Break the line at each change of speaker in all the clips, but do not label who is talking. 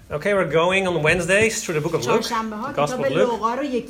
Okay, we're going on Wednesdays through the book of Luke, the Gospel of Luke.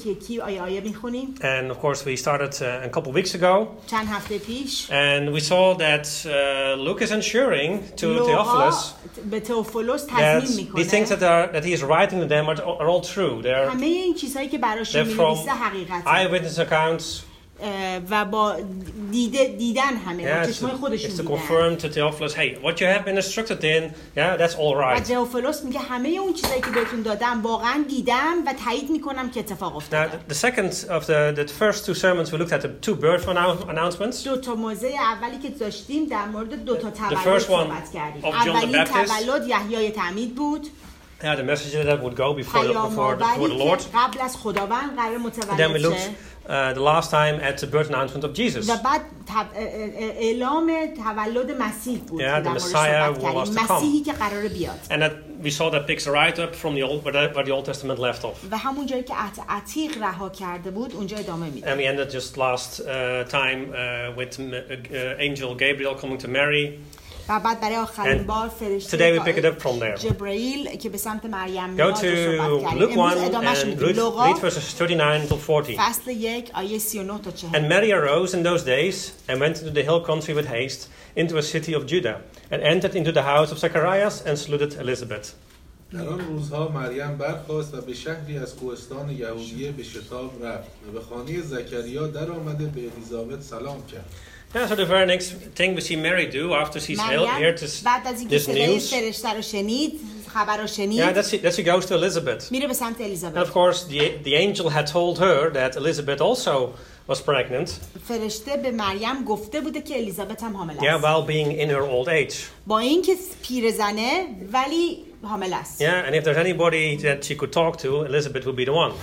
And of course, we started a couple of weeks ago. And we saw that Luke is ensuring to Theophilus that the things that he is writing to them are all true. They're from eyewitness accounts.
و با دیدن همه چشمای خودشون
دیدن. It's to confirm to Theophilus, hey, what you have been instructed in, that's all right.
و تئوفیلوس میگه همه اون چیزایی که بهتون دادم واقعا دیدم و تایید میکنم که اتفاق افتاده.
Now, the second of the first two sermons we looked at the two birth announcements.
دو تا موضوع اولی که داشتیم در مورد دو تا تولد صحبت کردیم. اولین تولد یحیای تعمید بود.
Yeah, the message that would go before the Lord.
قبل از خداوند قرار متولد
Then we looked the last time at the birth announcement of Jesus.
و بعد اعلام تولد مسیح بود.
Yeah, the Messiah who was to come.
مسیحی که قرار بیاد.
And that we saw that picks right up from where the Old Testament left off.
و همون جایی که عتیق رها کرده بود اونجا ادامه میده.
And we ended just last time with angel Gabriel coming to Mary.
و بعد برای آخرین بار فرشته
Today we pick it up from there.
جبرائیل که به سمت مریم میاد.
Go to Luke 1 and read verses 39 till 40.
فصل 1 آیه 39 تا 40.
And Mary arose in those days and went into the hill country with haste into a city of Judah and entered into the house of Zacharias and saluted Elizabeth.
در آن روزها مریم برخاست و به شهری از کوهستان یهودیه به شتاب رفت و به خانه زکریا در آمده به الیزابت سلام کرد.
Yeah, so the very next thing we see Mary do after she's heard this news. Yeah, that she goes to Elizabeth. And of course, the angel had told her that Elizabeth also was pregnant. Yeah, while being in her old age. Yeah, and if there's anybody that she could talk to, Elizabeth would be the one.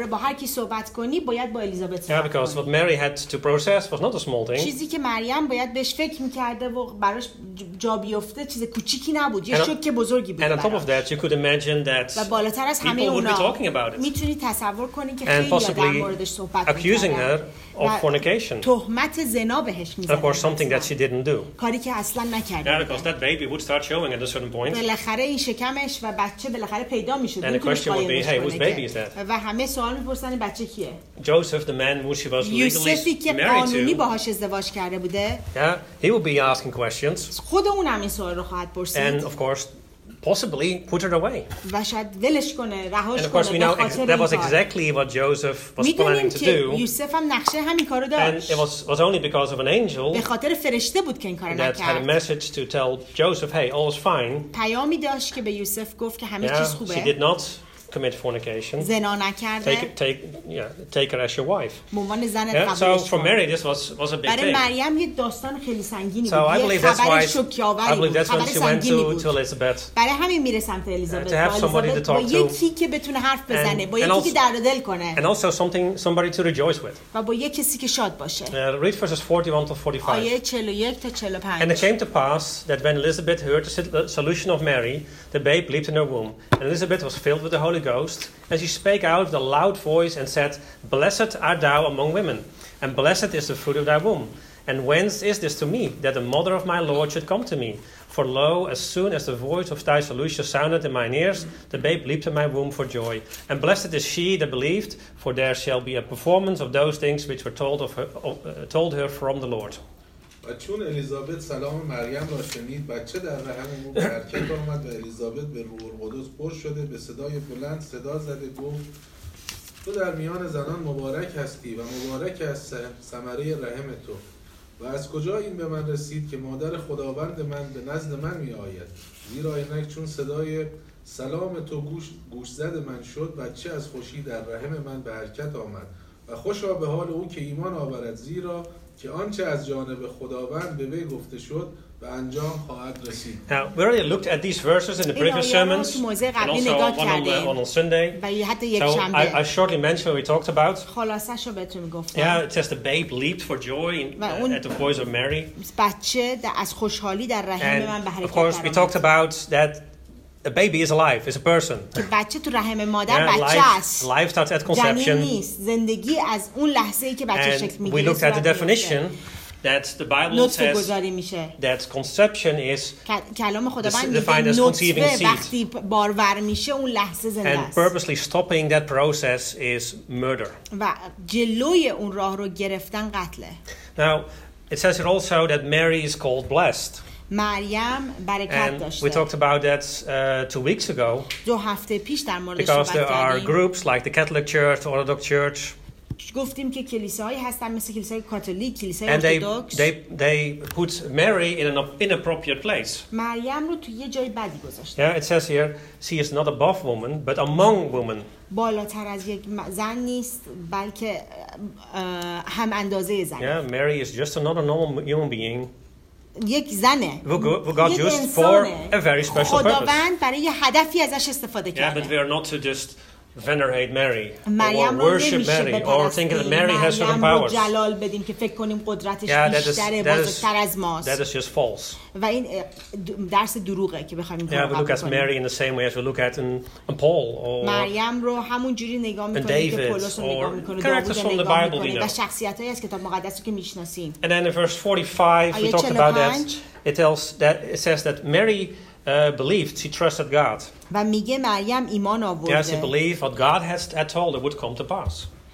Yeah, because what Mary had to process was not a small thing. And on top of that, you could imagine that people would be talking about it. And possibly accusing her of fornication. And of course, something that she didn't do. Yeah, because that baby would start showing at a certain point.
و بچه بالاخره پیدا میشد.
And the question would be, hey, whose baby is that?
و همه سوال میپرسن این بچه کیه؟
Joseph, the man who she was legally
یوسفی که قانونی باهاش ازدواج کرده بوده.
Yeah, he would be asking questions.
خود اون هم این سوال رو خواهد پرسید.
And of course, possibly put her away.
و شاید ولش کنه، رهاش کنه.
And of course, we know that was exactly what Joseph was planning to do.
یوسف هم نقشه همین کارو داشت.
And it was only because of an angel.
به خاطر فرشته بود که این کارو نکرد.
That had a message to tell Joseph, hey, all is fine.
پیامی داشت که به یوسف گفت که همه چیز خوبه.
She did not commit fornication.
زنا نکرده.
Take her as your wife.
عنوان زنت قبولش کن.
So for Mary this was a big thing.
برای مریم یه داستان خیلی سنگینی بود.
So I believe that's why she went to Elizabeth.
برای همین میره سمت الیزابت.
To have somebody to talk to.
با یکی که بتونه حرف بزنه، با یکی که درد دل کنه.
And also somebody to rejoice with.
و با یک کسی که شاد باشه.
Read verses 41 to 45.
آیه 41 تا 45.
And it came to pass that when Elizabeth heard the salutation of Mary, the babe leaped in her womb. And Elizabeth was filled with the Holy Ghost, and she spake out with a loud voice and said, Blessed art thou among women, and blessed is the fruit of thy womb. And whence is this to me, that the mother of my Lord should come to me? For lo, as soon as the voice of thy salutation sounded in mine ears, the babe leaped in my womb for joy. And blessed is she that believed, for there shall be a performance of those things which were told her from the Lord.
و چون الیزابت سلام مریم را شنید، بچه در رحم او به حرکت آمد و الیزابت به روح القدس پر شده به صدای بلند صدا زده گفت تو در میان زنان مبارک هستی و مبارک است ثمره رحم تو و از کجا این به من رسید که مادر خداوند من به نزد من می آید زیرا اینک چون صدای سلام تو گوش زد من شد بچه از خوشی در رحم من به حرکت آمد و خوشا به حال او که ایمان آورد زیرا که آنچه از جانب خداوند به وی گفته شد به انجام خواهد رسید.
Now, we already looked at these verses in the previous sermons and also one on Sunday. So I shortly mentioned what we talked about. Yeah, it says the babe leaped for joy at the voice of Mary. And of course, we talked about that a baby is alive, is a person. Life starts at conception. And we looked at the definition that the Bible says that conception is defined as conceiving seed.
وقتی بارور میشه اون لحظه زنده است.
And purposely stopping that process is murder.
و جلوی اون راه رو گرفتن قتله.
Now, it says here also that Mary is called blessed.
مریم برکت داشته.
We talked about that 2 weeks ago.
2 هفته پیش در موردش صحبت کردیم.
Because there are groups like the Catholic Church, the Orthodox Church.
گفتیم که کلیساهایی هستن مثل کلیسای کاتولیک، کلیسای ارتدوکس.
They put Mary in an inappropriate place.
مریم رو تو یه جای بدی گذاشتن.
Yeah, it says here, she is not above women, but among women.
بالاتر از یک زن نیست، بلکه هم اندازه زن.
Yeah, Mary is just another normal human being.
یک زنه.
Who God used for a very special purpose.
خداوند برای یه هدفی ازش استفاده کرده.
Yeah, but we are not to just venerate Mary or worship Mary or think that Mary has certain powers.
جلال بدیم که فکر کنیم قدرتش بیشتره، بزرگتر از ماست.
That is just false.
و این درس دروغه که بخوایم
Yeah, we look at Mary in the same way as we look at Paul or
مریم رو همون جوری نگاه می‌کنیم که پولس رو نگاه می‌کنه، داوود رو نگاه می‌کنیم و شخصیت‌هایی از کتاب مقدس رو که می‌شناسیم.
And then in verse 45 we talked about that. It says that Mary believed, she trusted God.
و میگه مریم ایمان آورده.
Yes, she believed what God had told her would come to pass.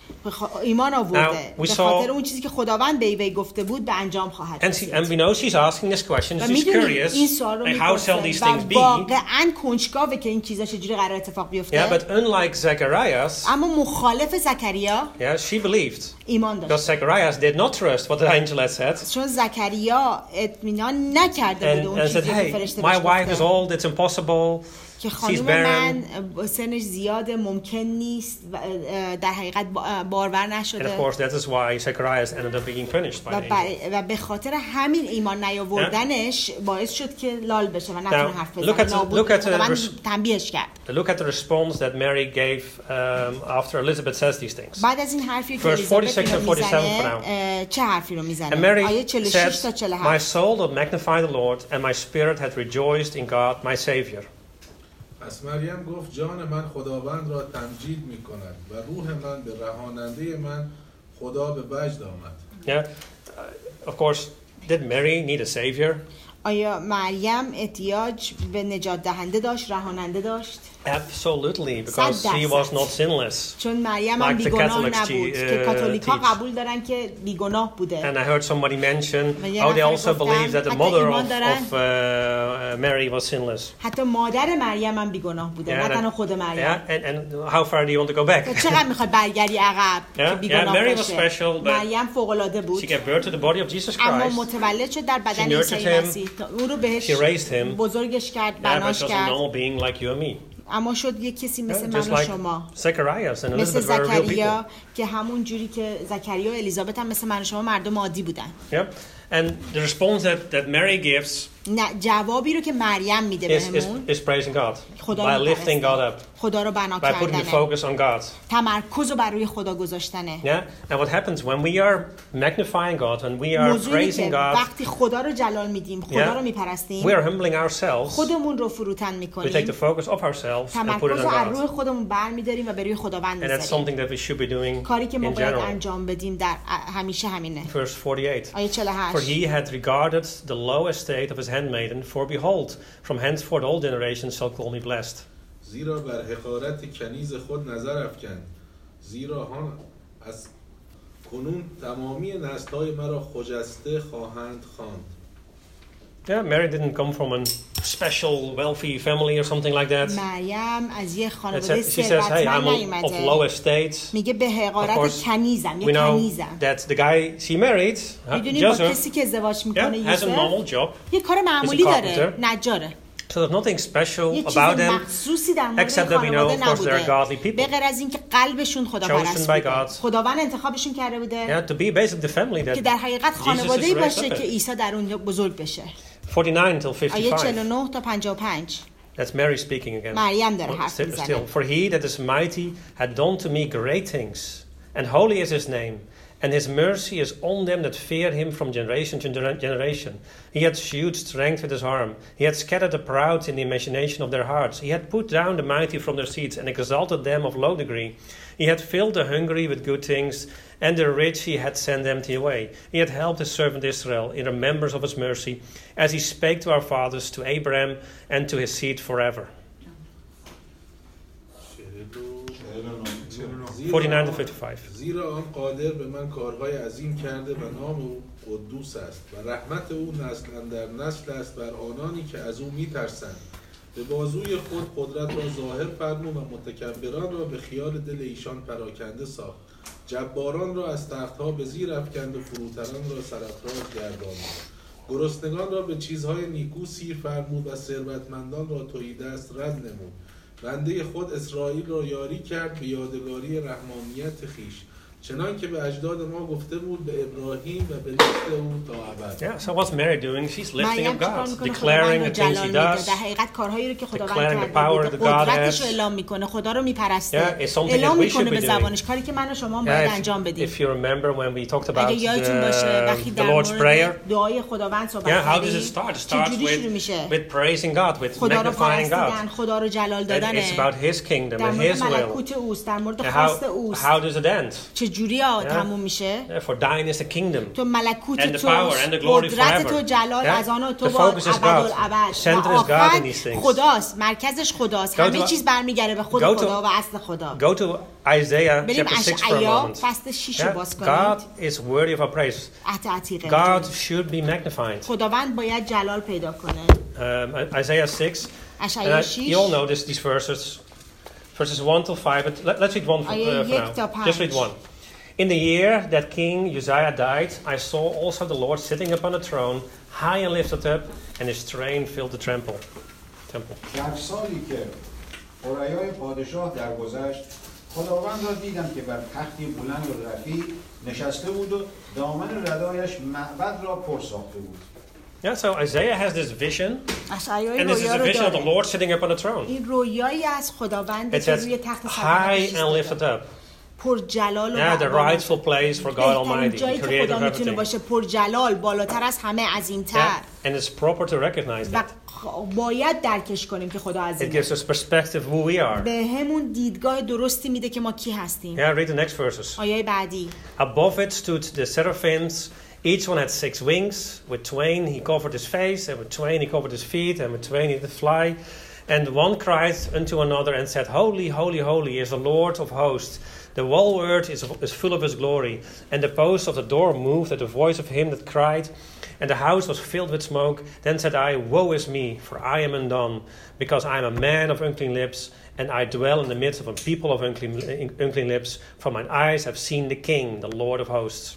ایمان آورده به خاطر اون چیزی که خداوند به وی گفته بود به انجام خواهد رسید.
And we know she's asking this question. She's curious. How shall these things be?
واقعاً کنجکاوه که این چیزا چجوری قرار اتفاق بیفته.
Yeah, but unlike Zacharias,
اما مخالف زکریا،
yeah, she believed.
ایمان داشت.
Because Zacharias did not trust what the angel had said.
چون زکریا اطمینان نکرده بود اون چیزی که فرشته بهش گفته.
My wife is old. It's impossible.
که خانم من سنش زیاده، ممکن نیست، در حقیقت باور نشده.
And of course that is why Zacharias ended up being punished by the angel.
و به خاطر همین ایمان نیاوردنش باعث شد که لال بشه و نتونه حرف بزنه. تنبیهش کرد.
Look at the response that Mary gave after Elizabeth says these things.
بعد از این حرفی که
الیزابت میزنه
چه حرفی رو میزنه؟ آیه 46 تا 47.
My soul doth magnify the Lord and my spirit hath rejoiced in God my Savior.
پس مریم گفت جان من خداوند را تمجید می کند و روح من به رهاننده من خدا به وجد آمد.
Yeah, of course, did Mary need a savior?
آیا مریم احتیاج به نجات دهنده داشت، رهاننده داشت؟
Absolutely, because she was not sinless.
چون مریم هم بیگناه نبود که کاتولیک‌ها قبول دارن که بیگناه بوده.
And I heard somebody mention how they also believe that the mother of Mary was sinless.
حتی مادر مریم هم بیگناه بوده، نه تنها خود مریم.
And how far do you want to go back?
چقدر میخوای برگردی عقب که بیگناه
باشه؟
مریم فوق‌العاده بود.
She gave birth to the body of Jesus Christ.
اما متولد شد در بدن عیسی مسیح. اون رو بهش بزرگش کرد، بناش کرد. اما شد یک کسی مثل من و شما، مثل زکریا که همون جوری که زکریا و الیزابت هم مثل من و شما مردم عادی بودن.
And the response that Mary gives
جوابی رو که مریم میده بهمون
is praising God by lifting God up,
خدا رو بنا
by putting the focus on God.
تمرکز رو بر روی خدا گذاشتنه.
And what happens when we are magnifying God, when we are praising God,
وقتی خدا رو جلال میدیم، خدا رو میپرستیم،
we are humbling ourselves,
خودمون رو فروتن میکنیم،
we take the focus off ourselves and put it on God.
از روی خودمون برمی‌داریم و به روی خداوند میذاریم.
And that's something that we should be doing
کاری که ما
in
باید
general.
انجام بدیم در همیشه همینه.
Verse 48.
آیه 48.
For he had regarded the low estate of his handmaiden, for behold, from henceforth all generations shall call me blessed.
زیرا بر حقارت کنیز خود نظر افکند، زیرا از کنون تمامی نسل‌های مرا خجسته خواهند خواند.
Yeah, Mary didn't come from a special wealthy family or something like that.
مریم از یک خانواده
ثروتمند نیامده. Of low estate.
میگه به حقارت کنیزم، یک کنیزم.
That the guy she married,
با کسی که ازدواج میکنه
has a normal job.
یه کار معمولی داره، نجاره.
So there's nothing special about them, except that we know, of course, they're godly people.
به غیر از اینکه قلبشون خداپرست بوده. خداوند انتخابشون کرده بوده.
To be basically the family that
که در حقیقت خانواده‌ای باشه که عیسی در اون بزرگ بشه.
49 till 55.
آیه 49 تا 55.
That's Mary speaking again.
مریم داره حرف میزنه.
For he that is mighty had done to me great things, and holy is his name, And his mercy is on them that fear him from generation to generation. He had shewed strength with his arm. He had scattered the proud in the imagination of their hearts. He had put down the mighty from their seats and exalted them of low degree. He had filled the hungry with good things, and the rich he had sent empty away. He had helped his servant Israel in remembrance of his mercy, as he spake to our fathers, to Abraham, and to his seed forever. 49 to 55.
زیرا آن قادر به من کارهای عظیم کرده و نام او قدوس است و رحمت او نسل اندر نسل است بر آنانی که از او میترسند. به بازوی خود قدرت را ظاهر فرمود و متکبران را به خیال دل ایشان پراکنده ساخت. جباران را از تختها به زیر افکند و فروتنان را سرافراز گرداند. گرسنگان را به چیزهای نیکو سیر فرمود و ثروتمندان را تهیدست رد نمود. بنده خود اسرائیل را یاری کرد به یادگاری رحمانیت خیش، چنان که به اجداد ما گفته بود به ابراهیم و به نسل او تا ابد.
Yeah, so what's Mary doing? She's lifting up God, declaring the things he does, declaring the power that God has. Yeah, it's something that we should be doing. Yeah, if you remember when we talked about the Lord's Prayer, yeah, how does it start? It starts with praising God, with magnifying God. And it's about His kingdom and His will. And how does it end?
جوری تموم میشه؟
For thine is the kingdom
تو ملکوت
and the power and the glory forever.
قدرت تو جلال از آن تو با ابدالابد.
Center is God in these things.
خداست، مرکزش خداست. همه چیز برمیگره به خود خدا و اصل خدا.
Go to Isaiah chapter 6 for a moment.
فصل 6 رو باز کنید.
God is worthy of our praise. God should be magnified.
خداوند باید جلال پیدا کنه.
Isaiah 6. You all know these verses. Verses 1 to 5, but let's read one for now. Just read one. In the year that King Uzziah died, I saw also the Lord sitting upon a throne, high and lifted up, and his train filled the temple.
در سالی که اورایای پادشاه درگذشت، خداوند را دیدم که بر تختی بلند و رفیع نشسته بود و دامن ردایش معبد را پر ساخته بود.
Yeah, so Isaiah has this vision, and this is a vision of the Lord sitting upon a throne. It says, high and lifted up. Yeah, the rightful place for God Almighty, creator of everything. Yeah, and it's proper to recognize that. It gives us perspective who we are. Yeah, read the next verses. Above it stood the seraphims. Each one had 6 wings. With twain he covered his face, and with twain he covered his feet, and with twain he did fly. And one cried unto another and said, Holy, holy, holy is the Lord of hosts. The whole earth is full of his glory. And the posts of the door moved at the voice of him that cried, and the house was filled with smoke. Then said I, Woe is me, for I am undone, because I am a man of unclean lips, and I dwell in the midst of a people of unclean lips. For mine eyes have seen the King, the Lord of hosts.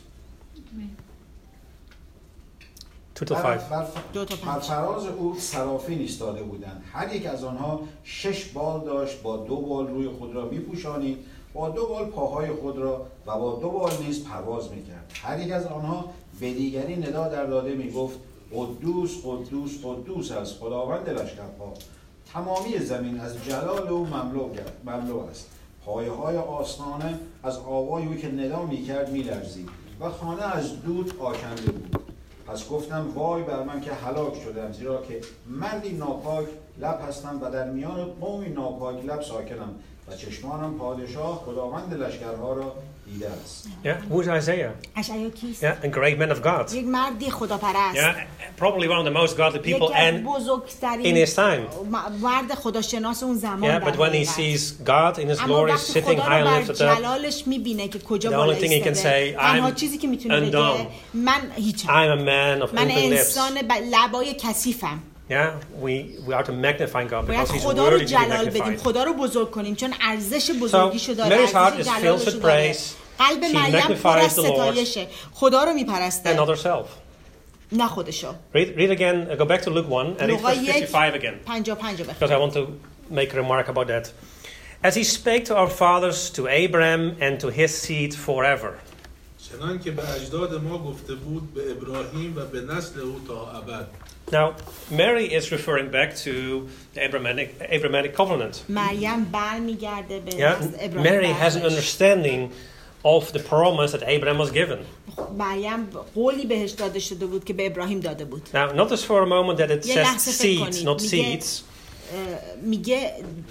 2 to 5.
بر فراز او سرافین ایستاده بودند. هر یک از آنها 6 بال داشت، با 2 بال روی خود را می‌پوشانید، با 2 بال پاهای خود را و با 2 بال نیز پرواز می‌کرد. هر یک از آنها به دیگری ندا در داده می‌گفت قدوس قدوس قدوس است خداوند لشکرها. تمامی زمین از جلال او مملو است. پایه‌های آستانه از آوای او که ندا می‌کرد می‌لرزید و خانه از دود آکنده بود. پس گفتم وای بر من که هلاک شدم، زیرا که مردی ناپاک لب هستم و در میان قومی ناپاک لب ساکنم و چشمانم پادشاه خداوند لشکرها را دیده است.
Yeah, who is Isaiah?
اشعیا کیست؟
Yeah, a great man of God.
یک مردی خداپرست.
Yeah, probably one of the most godly people and in his time.
مرد خداشناس اون زمان.
Yeah, but when he sees God in his glory sitting high and lifted up,
جلالش میبینه که کجا بالا
ایستاده. The only thing he can say,
تنها چیزی که میتونه بگه من هیچم.
I'm a man of unclean lips.
من انسان لبای کثیفم.
Yeah, we are to magnify God because He's worthy to be magnified.
خدا رو بزرگ کنیم چون ارزش بزرگیشو داره.
Mary's heart is filled with praise.
قلب مریم پر از ستایشه. خدا رو میپرسته.
And not herself.
نه خودشو.
Read again. Go back to Luke 1 and read verse 55 again.
55
because I want to make a remark about that. As He spake to our fathers, to Abraham and to his seed forever.
چنان که به اجداد ما گفته بود به ابراهیم و به نسل او تا ابد.
Now, Mary is referring back to the Abrahamic covenant.
مریم برمیگرده به
Mary has an understanding of the promise that Abraham was given.
مریم قولی بهش داده شده بود که به ابراهیم داده بود.
Now, notice for a moment that it says seeds, not seeds.
میگه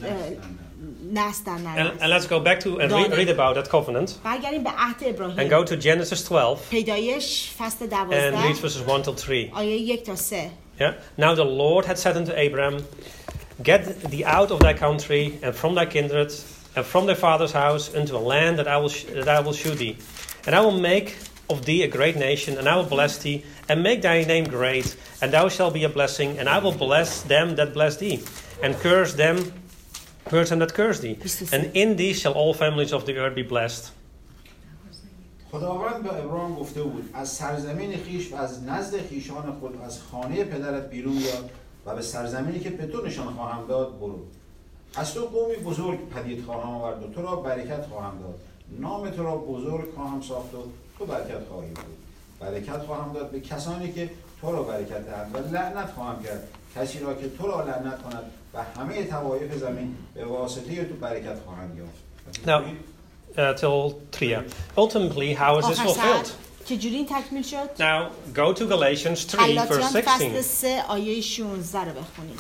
And let's go back to and read about that covenant.
برگردیم به عهد ابراهیم.
And go to Genesis 12.
پیدایش فصل 12.
And read verses 1 till 3.
آیه 1 تا 3.
Yeah. Now the Lord had said unto Abraham, Get thee out of thy country and from thy kindred and from thy father's house into a land that I will shew thee. And I will make of thee a great nation, and I will bless thee, and make thy name great, and thou shalt be a blessing, and I will bless them that bless thee, and curse them that curse thee. And in thee shall all families of the earth be blessed.
خداوند به ابراهیم گفته بود از سرزمین خیش و از نزد خیشان خود از خانه پدرت بیرون بیاد و به سرزمینی که به تو نشان خواهم داد برو. از تو قومی بزرگ پدید خواهم آورد و تو را برکت خواهم داد. نام تو را بزرگ خواهم ساخت و تو برکت خواهی بود. برکت خواهم داد به کسانی که تو را برکت دهند و لعنت خواهم کرد کسی را که تو را لعنت کند و همه طوایف زمین به واسطه تو برکت خواهند یافت.
Now, till 3. Ultimately, how is this fulfilled?
چجوری این تکمیل شد؟
Now, go to Galatians 3, verse 16.
فصل 3 آیه 16 رو بخونید.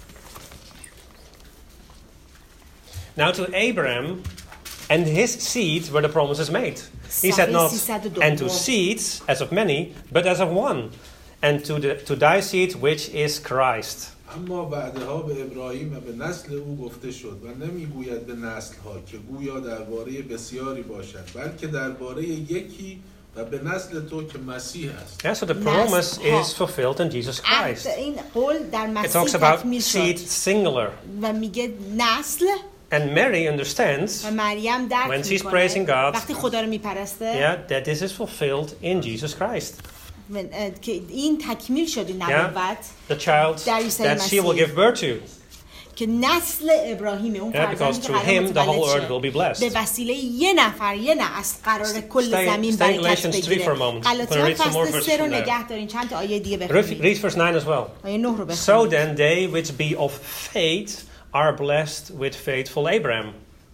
Now to Abraham and his seed were the promises made. He said not, and to seeds as of many, but as of one, and to thy seed which is Christ.
اما بعدها به ابراهیم و به نسل او گفته شد و نمیگوید به نسل‌ها که گویا درباره بسیاری باشد بلکه درباره یکی و به نسل تو که مسیح است.
Yeah, so the promise is fulfilled in Jesus Christ.
این قول در مسیح
It talks about seed singular.
و میگه نسل.
And Mary understands when she's praising God, yeah, that this is fulfilled in Jesus Christ.
این تکمیل شد این نبوت.
The child that she will give birth to.
که نسل ابراهیم اون
because through him the whole earth will be blessed.
به وسیله یه نسل قرار کل زمین برکت بگیره. غلاطیان فصل 3 رو نگه دارین چند تا آیه دیگه بخونید.
Read verse 9 as well.
آیه 9 رو بخونید.
So then they which be of faith are blessed with faithful Abraham.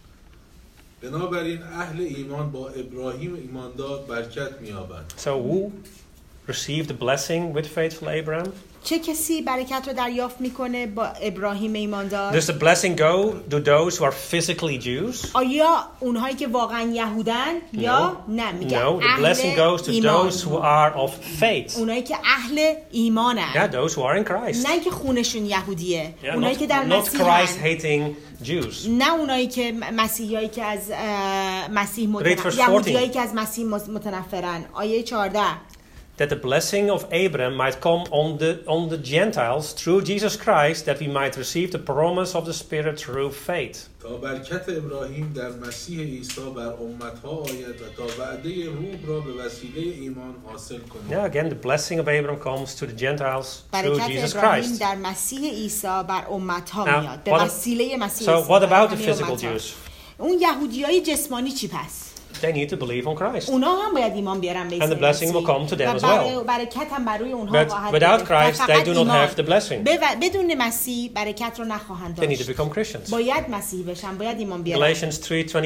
بنابراین اهل ایمان با ابراهیم ایماندار برکت می‌یابند.
So who received the blessing with faithful Abraham?
چه کسی برکت رو دریافت میکنه با ابراهیم ایماندار؟
Does the blessing go to those who are physically Jews?
آیا اونهایی که واقعا یهودن یا نه میگه
No, the blessing goes to those who are of faith.
اونایی که اهل ایمانن.
Yeah, those who are in Christ.
نه که خونشون یهودیه. اونایی که در مسیح
not Christ hating Jews.
نه اونایی که مسیحیایی که از مسیح یهودیایی که از مسیح متنفرن. آیه 14.
That the blessing of Abraham might come on the Gentiles through Jesus Christ, that we might receive the promise of the Spirit through faith.
تا برکت ابراهیم در مسیح عیسی بر امتها آید و تا وعده روح را به وسیله ایمان حاصل کنیم.
Yeah, again, the blessing of Abraham comes to the Gentiles through Jesus
Christ. در مسیح عیسی بر امتها میاد. به وسیله مسیح
عیسی. So what about the physical Jews?
اون یهودیای جسمانی چی پس؟
They need to believe on Christ.
And
the blessing will come to them as well. But without Christ, they do not have the blessing. They need to become Christians. Galatians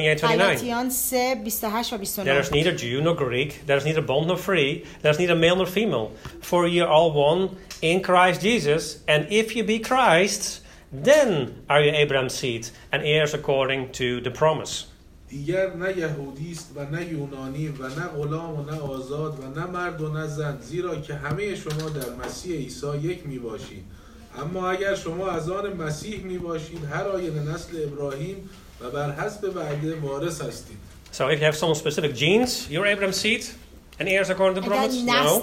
3:28-29. There is neither Jew nor Greek, there is neither bond nor free, there is neither male nor female, for ye are all one in Christ Jesus. And if you be Christ's, then are you Abraham's seed and heirs according to the promise.
دیگر نه یهودی است و نه یونانی و نه غلام و نه آزاد و نه مرد و نه زن زیرا که همه شما در مسیح عیسی یک می باشید اما اگر شما از آن مسیح می باشید هر آینه نسل ابراهیم و بر حسب وعده وارث هستید.
So if you have some specific genes, you're Abraham's seed. And heirs according to the promise? No.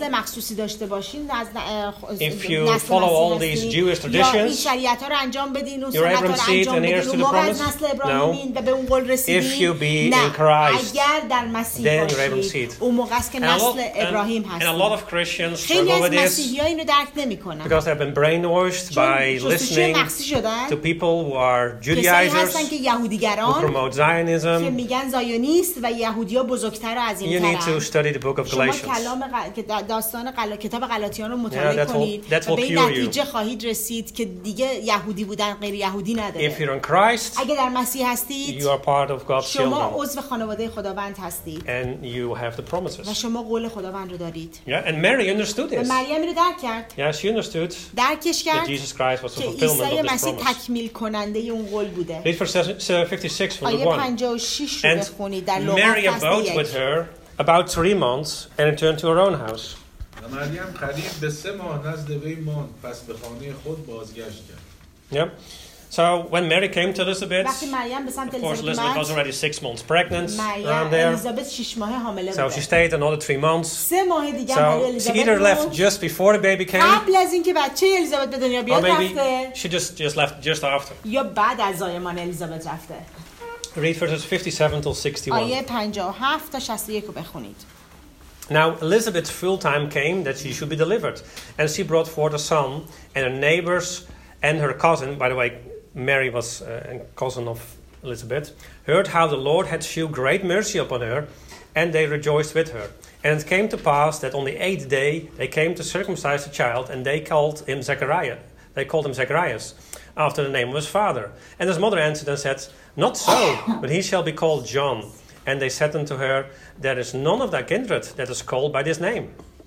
If you follow all these Jewish traditions, you're Abraham's seed and heirs to the promise? No. If you be in Christ, then you're Abraham's seed. And a lot of Christians struggle with this because they've been brainwashed by listening to people who are Judaizers, who promote Zionism. You need to study the book of Galatians.
داستان کتاب غلاطیان رو مطالعه کنید و به این نتیجه خواهید رسید که دیگه یهودی بودن غیر یهودی نداره.
If you're in Christ,
اگه در مسیح هستید
you are part of God's children.
شما عضو خانواده خداوند هستید.
And you have the promises.
و شما قول خداوند رو دارید.
Yeah, and Mary understood this.
مریم رو درک کرد.
Yeah, she understood
درکش کرد
that Jesus Christ was the fulfillment of
عیسی
this
مسیح
promise.
تکمیل کننده اون قول بوده.
Read verse 56 from the 1.
56 رو بخونید در لوقا
Mary abode with her about 3 months and returned to her own house.
و مریم قریب به 3 ماه نزد وی ماند، پس به خانه خود بازگشت کرد.
Yeah. So when Mary came to Elizabeth,
وقتی مریم به سمت
of course Elizabeth
الیزابت
was already 6 months pregnant around there.
الیزابت 6 ماه حامله
So she
بوده.
stayed another 3 months.
3 ماه دیگه برای
So she
الیزابت
either left
بود.
just before the baby came,
قبل از اینکه بچه الیزابت به دنیا
or
بیاد
maybe
رفته
she just left just after.
یا بعد از زایمان الیزابت رفته.
Read verses 57 till 61.
آیه 57 تا 61 رو بخونید.
Now Elizabeth's full time came that she should be delivered, and she brought forth a son, and her neighbors and her cousin, by the way, Mary was a cousin of Elizabeth, heard how the Lord had shewed great mercy upon her, and they rejoiced with her. And it came to pass that on the 8th day they came to circumcise the child, and they called him Zechariah. They called him Zacharias, after the name of his father. And his mother answered and said, Not so, but he shall be called John. And they said unto her, There is none of thy kindred that is called by this name.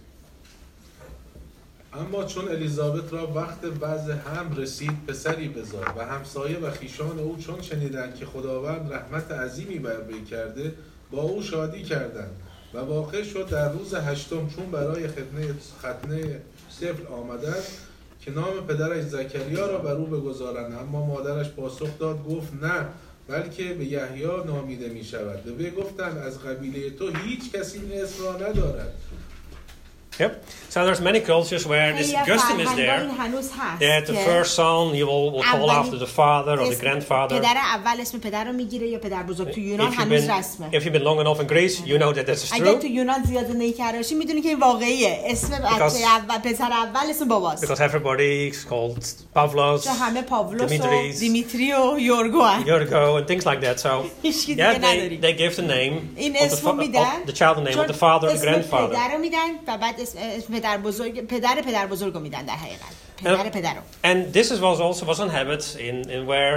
اما چون الیزابت را وقت وضع حمل رسید، پسری بزاد و همسایه و خیشان او چون شنیدند که خداوند رحمت عظیمی بر وی کرده، با او شادی کردند. و واقع شد در روز 8 چون برای ختنه طفل آمدند که نام پدرش زکریا را بر او بگذارند. اما مادرش پاسخ داد، گفت نه، بلکه به یحیی نامیده می شود. به وی گفتند از قبیله تو هیچ کسی این اسم را ندارد.
Yep. So there's many cultures where this custom is there, that the first son you will call after the father or the grandfather.
پدر اول اسم پدر رو میگیره یا پدر بزرگ. تو یونان هنوز رسمه.
If you've been long enough in Greece, you know that this is true.
اگه تو یونان زیاد زندگی کرده باشی میدونی که این واقعیه. اسم بچه اول پسر اول اسم باباست.
Because everybody is called Pavlos,
همه پاولوس و دیمیتری و یورگو
and things like that. So yeah, they give the name of the child the name of the father and grandfather.
پدر رو میدن و بعد پدر بزرگ رو میدن در حقیقت. پدر رو.
And this was a habit in where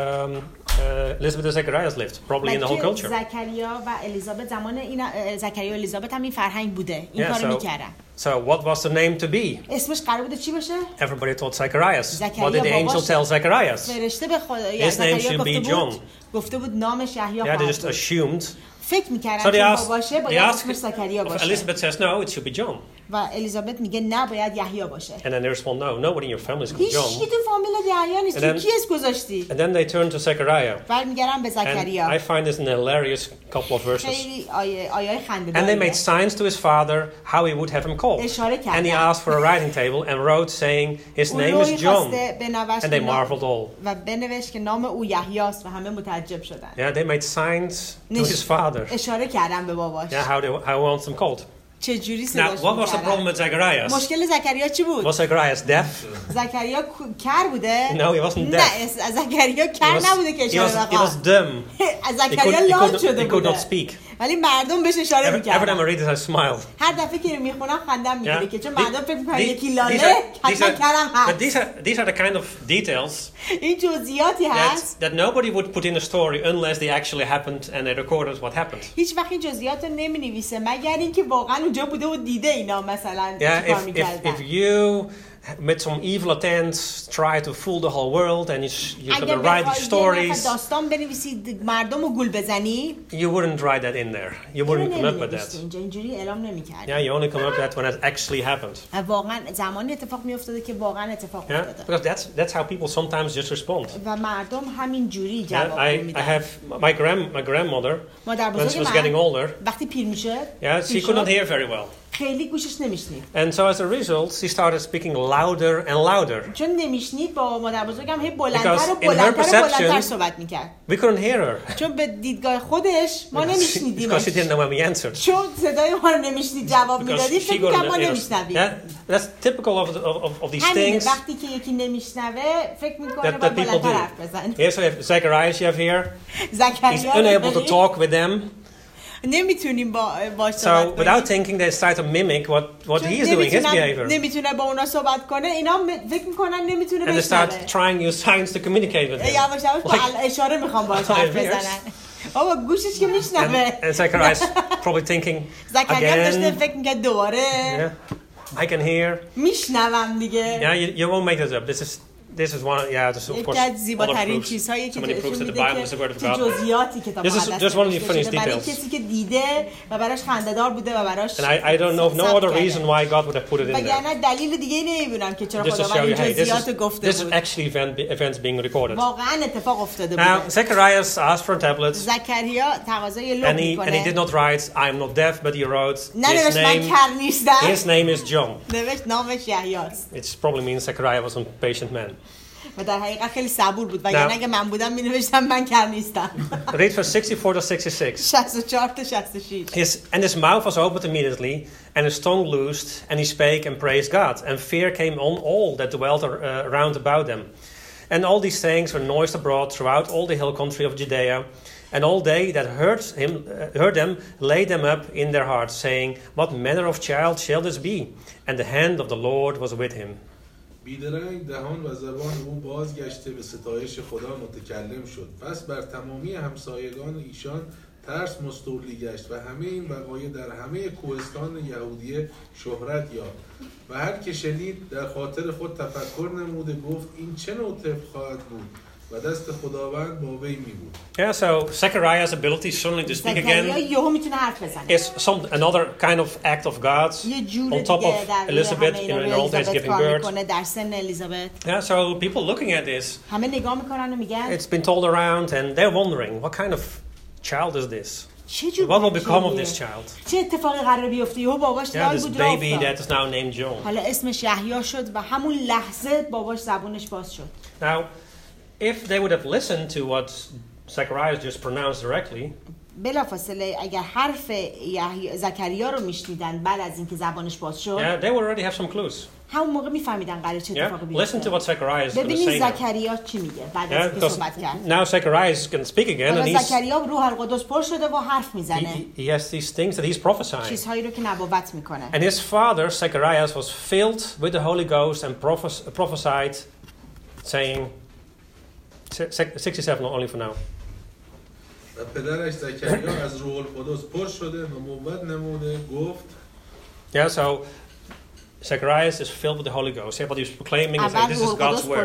Elizabeth and Zacharias lived, probably in the whole culture.
زکریا و الیزابت زمان این زکریا و الیزابت هم این فرهنگ بوده. این کارو میکردن.
So what was the name to be?
اسمش قرار بوده چی باشه؟
Everybody thought Zacharias. What did the angel tell Zacharias?
فرشته به خدا
His name should be John.
گفته بود نامش یحیی
خواهد بود. They just assumed.
فکر می‌کردن که باشه باید اسمش زکریا باشه.
Elizabeth says no, it should be John.
و الیزابت میگه نه باید یحیی باشه.
And then they respond no, nobody in your family is called John.
هیچ کی تو فامیل یحیی نیست. تو کی اسم گذاشتی؟
And then they turn to Zechariah.
برمیگردن به زکریا.
I find this an hilarious couple of verses.
خیلی آیه خنده‌دار.
And they made signs to his father how he would have him called. And he asked for a writing table and wrote saying his name is John. And they marveled all.
و بنوشت که نام او یحیی است و همه متعجب شدند.
Yeah, they made signs to his father.
اشاره کردن به باباش.
Yeah, how he wants them called.
چجوری
Now, what was the problem with Zacharias?
مشکل زکریا چی بود؟
Was Zacharias deaf?
زکریا کر بوده؟
No, he wasn't deaf.
نه، زکریا کر نبوده که اشاره بخواد.
He was dumb.
زکریا لال شده
بود. He could not speak.
ولی مردم بهش اشاره می‌کردن.
Every time I read this, I smile.
هر دفعه که میخونم خندم میگیره که چون مردم فکر می‌کنن یکی لاله حتما کرم هست.
But these are the kind of details
این جزئیاتی هست
that nobody would put in a story unless they actually happened and they recorded what happened.
هیچ وقت این جزئیات رو نمی‌نویسه مگر اینکه واقعا اونجا بوده و دیده اینا مثلا چیکار می‌کردن.
If you with some evil intent try to fool the whole world and you're going to write these stories,
داستان بنویسید مردم رو گول بزنی
you wouldn't write that in there. You wouldn't come up with that.
اینجوری اعلام نمی‌کرد.
Yeah, you only come up with that when it actually happened.
واقعا زمانی اتفاق میافتاده که واقعا اتفاق افتاده.
Because that's how people sometimes just respond.
و مردم همین جوری جواب میدن.
I have my grandmother when she was getting older.
وقتی پیر میشه
Yeah, she could not hear very well.
خیلی گوشش نمیشنید.
And so as a result, she started speaking louder and louder.
چون نمیشنید با مادر بزرگم هی بلندتر و بلندتر صحبت میکرد.
We couldn't hear her.
چون به دیدگاه خودش ما نمیشنیدیم.
Because she didn't know when we answered.
چون صدای ما رو نمیشنید جواب میدادی فکر کنم ما نمیشنویم.
That's typical of these things.
وقتی که یکی نمیشنوه فکر میکنه باید بلندتر حرف بزنه.
Yes, we have Zacharias you have here. He's unable to talk with them.
نمیتونیم باش
صحبت کنیم. So without thinking they start to mimic what he is doing, his behavior.
نمیتونه با اونا صحبت کنه. اینا فکر میکنن نمیتونه
بشنوه. And they start trying to use signs to communicate with him.
یواش یواش با اشاره میخوام باهاش حرف بزنن. بابا گوشش که میشنوه.
And Zacharias probably thinking
زکریا داشته فکر میکنه دوباره.
I can hear.
میشنوم دیگه.
Yeah, you won't make this up. This is one, this is of course
زیباترین چیزهایی که نشون میده که جزئیاتی کتاب مقدس
one of the funniest details.
برای کسی که دیده و براش خنده‌دار بوده و براش
And I don't know of no other reason why God would have put it in there.
وگرنه دلیل دیگه نمی‌بینم که چرا خداوند این جزئیات گفته بود.
This is actually events being recorded.
واقعا اتفاق افتاده بود.
Now Zacharias asked for a tablet.
زکریا تقاضای لوح می‌کنه.
And he did not write I am not deaf, but he wrote his name is John.
نوشت نامش یحیاست.
It probably means Zachariah was a patient man.
و در حقیقت خیلی صبور بود وگرنه اگه من بودم می‌نوشتم من کر نیستم.
Read verse 64 to 66.
64 تا 66.
And his mouth was opened immediately and his tongue loosed and he spake and praised God and fear came on all that dwelt round about them. And all these things were noised abroad throughout all the hill country of Judea. And all they that heard them laid them up in their hearts, saying, What manner of child shall this be? And the hand of the Lord was with him.
بیدرنگ دهان و زبان او بازگشته به ستایش خدا متکلم شد. پس بر تمامی همسایگان ایشان ترس مستولی گشت و همه این وقایع در همه کوهستان یهودیه شهرت یافت. و هر که شنید در خاطر خود تفکر نموده گفت این چه نوع طفل خواهد بود و دست خداوند با وی می بود.
Yeah, so Zechariah's ability suddenly to speak again is another kind of act of God on top of Elizabeth in her old age giving birth. Yeah, so people looking at this, it's been told around and they're wondering, what kind of child is this? What will become of this child? Yeah, this baby that is now named John. Now, if they would have listened to what Zacharias just pronounced directly,
بلافاصله اگر حرف زکریا رو میشنیدن بعد از اینکه زبانش باز شد
they would already have some clues.
همون موقع میفهمیدن قراره چه اتفاقی بیفته.
Listen to what Zacharias is going to say.
ببینید زکریا چی میگه بعد از اینکه صحبت کرد.
Now Zacharias can speak again and
زکریا روح القدس پر شده و حرف میزنه.
He has these things that he's prophesying.
چیزهایی رو که نبوت میکنه.
And his father Zacharias was filled with the Holy Ghost and prophesied saying 67 only for now.
و پدرش زکریا از روح القدس پر شده نبوت نموده گفت.
Yeah, so Zacharias is filled with the Holy Ghost. Yeah, what he was proclaiming is that this is God's word.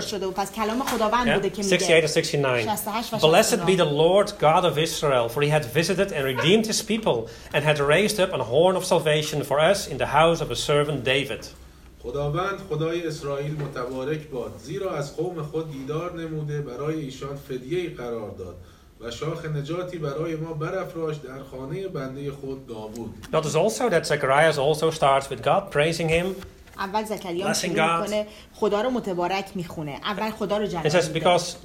68 to 69. Blessed be the Lord God of Israel, for he had visited and redeemed his people, and had raised up an horn of salvation for us in the house of his servant David.
خداوند خدای اسرائیل متبارک باد زیرا از قوم خود دیدار نموده برای ایشان فدیه‌ای قرار داد و شاخ نجاتی برای ما برافراشت در خانه بنده خود داوود.
Notice also that Zacharias also starts with God praising him.
اول زکریا شروع می‌کنه خدا رو متبارک می‌خونه. اول خدا رو جلال می‌ده.
It says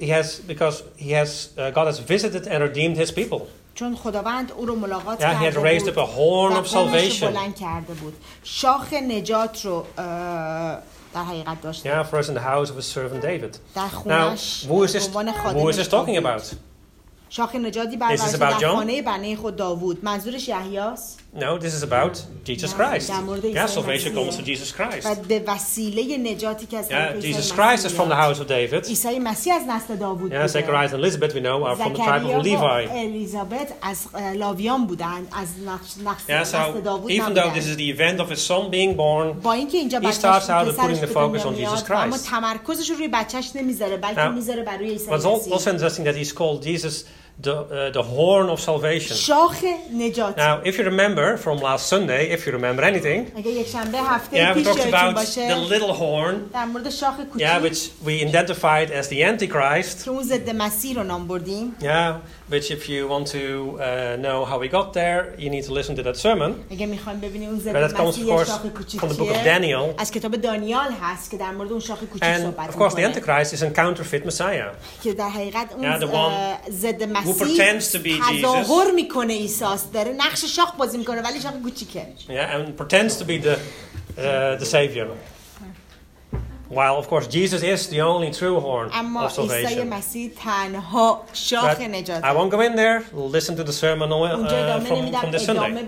God has visited and redeemed his people.
چون خداوند او رو ملاقات کرده
بود. He had raised up a horn of salvation.
بلند کرده بود. شاخ نجات رو در حقیقت داشت.
Yeah, for us in the house of his servant David.
در خونش who
is this talking about?
شاخ نجاتی برآورده در خانه بنده خود داوود. منظورش یحیاست؟
No, this is about Jesus Christ. Yeah, salvation comes from Jesus Christ.
و به وسیله نجاتی که از
Jesus Christ is from the house of David.
عیسی مسیح از نسل داوود بوده.
Yeah, Zacharias and Elizabeth we know are from the tribe of Levi.
الیزابت از لاویان بودند از نسل داوود.
Even though this is the event of his son being born, he starts out with putting the focus on Jesus Christ.
اما تمرکزش رو روی بچه‌ش نمیذاره بلکه میذاره بر روی عیسی مسیح.
What's also interesting that he's called Jesus the horn of salvation.
شاخ نجات.
Now, if you remember from last Sunday, if you remember anything,
اگه یک شنبه هفته پیش
we talked about
باشه
the little horn.
در مورد شاخ کوچیک.
Which we identified as the Antichrist.
که اون ضد مسیح رو نام بردیم.
Which if you want to know how we got there, you need to listen to that sermon.
اگه میخوایم ببینیم اون ضد مسیح شاخ کوچیک
from the book of Daniel.
از کتاب دانیال هست که در مورد اون شاخ کوچیک صحبت
می‌کنه. Of course, the Antichrist is a counterfeit Messiah.
که در حقیقت اون ضد مسیح
who pretends to be Jesus.
تظاهر میکنه عیسی داره نقش شاخ بازی میکنه ولی شاخ کوچیکه.
And pretends to be the savior. While of course Jesus is the only true horn of salvation. But I won't go in there. Listen to the sermon from this Sunday. Yeah,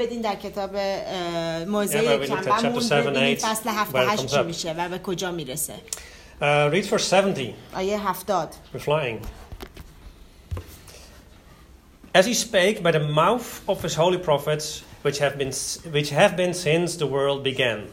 we looked at chapter 7, 8, where it comes up. Read verse 70. We're flying. As he spake by the mouth of his holy prophets, which have been since the world began.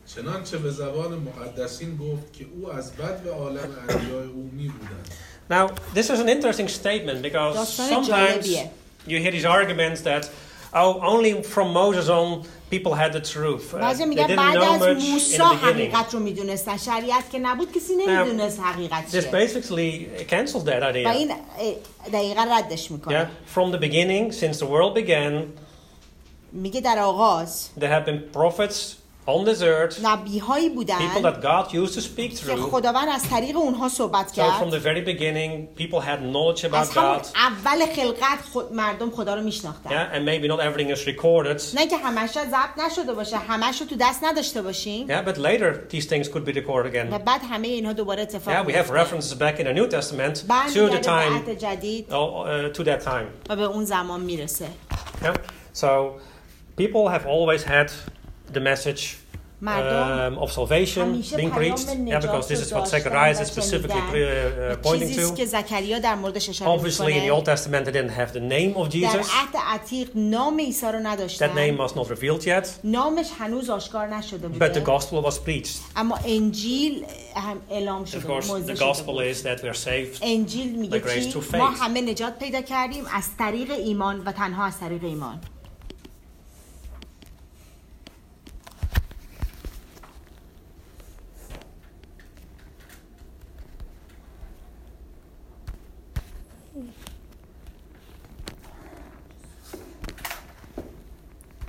Now, this is an interesting statement because sometimes you hear these arguments that, oh, only from Moses on people had the truth. They didn't know much in the beginning. This basically cancels that idea. Yeah, from the beginning, since the world began, there have been prophets on this earth, people that God used to speak through. So from the very beginning, people had knowledge about God. Yeah, and maybe not everything is recorded. Yeah, but later these things could be recorded again. Yeah, we have references back in the New Testament to the time, to that time. Yeah, so people have always had the message of salvation being preached. Yeah, because this is what Zechariah is specifically pointing to. Obviously, in the Old Testament, they didn't have the name of Jesus. That name was not revealed yet. But the gospel was preached. Of course, the gospel is that we are saved by grace through faith.